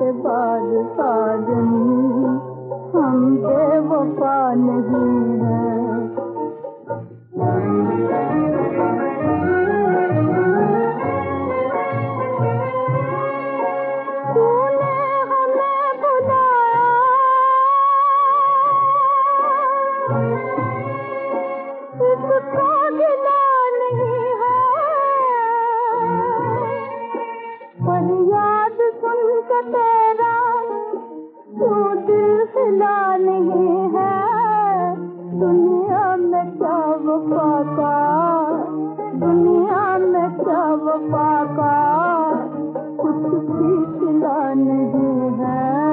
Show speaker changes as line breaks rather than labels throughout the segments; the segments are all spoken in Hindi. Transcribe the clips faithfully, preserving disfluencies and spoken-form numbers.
एतबार साजनी हम बेवफा नहीं हैं। तूने हमें बुलाया इसका गिला नहीं है, पर याद सुन के तेरा तू दिल हिला नहीं है। दुनिया में क्या वफा का, दुनिया में क्या वफा का कुछ भी सिला नहीं है।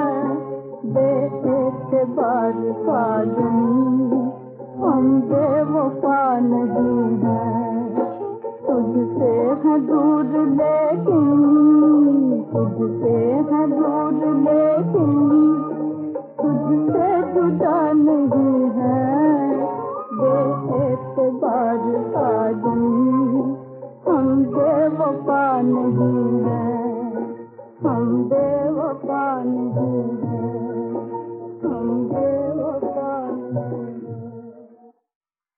बेएतबार साजनी हम बेवफा नहीं हैं। तुझसे है दूर लेकिन, तुझसे है दूर लेकिन तुझसे जुदा नहीं है। बेएतबार साजनी हम बेवफा नहीं हैं, हम बेवफा नहीं।